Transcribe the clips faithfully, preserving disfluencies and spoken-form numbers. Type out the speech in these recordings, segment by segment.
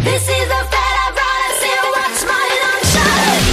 This is the fate I brought, I still watch my own shine.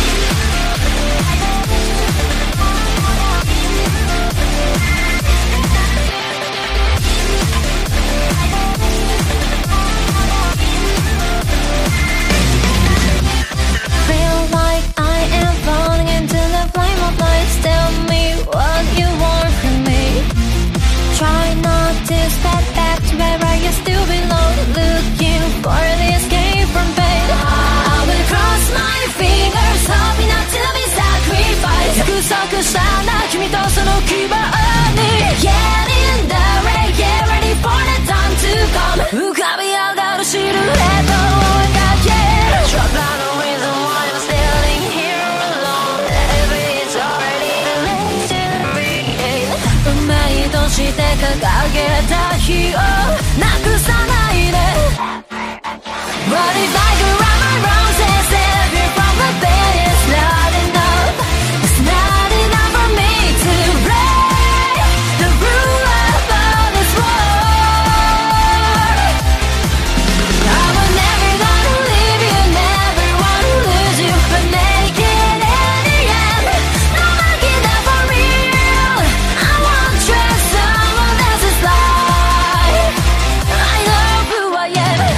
Feel like I am falling into the flame of lights. Tell me what you want from me. Try not to step back to where I used to belong. Looking for the escape from pain. I will cross my fingers, hoping not to be sacrificed. 約束したな君とその希望に Get in the rain, get ready for the time to come. 浮かび上がるシルエットを描け Drop down the reason why I'm standing here alone. Maybe it's already too late to regain. 運命として掲げた日をなくさないで What if I could run my roses, save you from the pain? It's not enough, it's not enough for me to break the rule of all this world. I was never gonna leave you, never wanna lose you, but make it in the end. Not like it up for real. I won't trust someone else's life. I know who I am.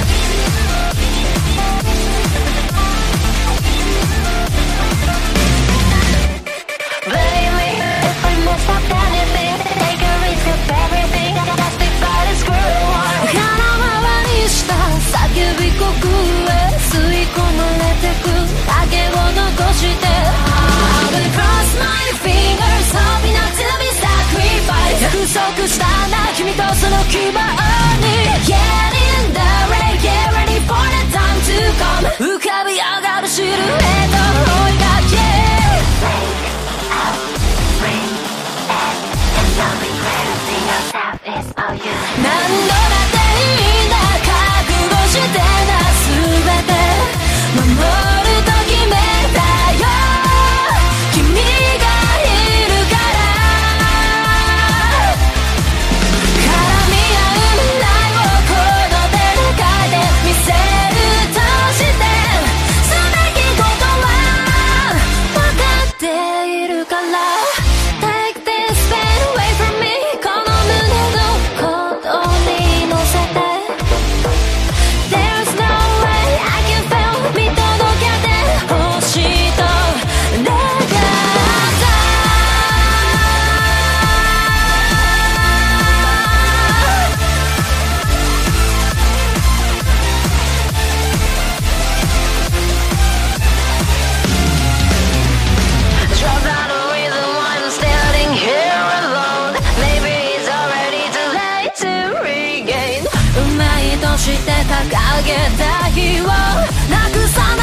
Baby, if I mess up anything, take a risk of everything. That's the baddest girl one. 空回りした叫び声吸い込まれてくだけを残して I will cross my fingers, hoping not to be sacrificed. 約束したな君とその希望に Get in the rain, get ready for the time to come. 浮かび上がるシルエットを描け何度だっていいんだ覚悟してな全て守ると決めたよ君がいるから絡み合う未来をこの手で書いて見せるとしてすべきことは分かっているから Take this pain away from me この胸の鼓動に乗せて There's no way I can feel 見届けて星と願った Drop down the reason why I'm standing here alone. Maybe it's already too late to regain. 運命として掲げた日をなくさない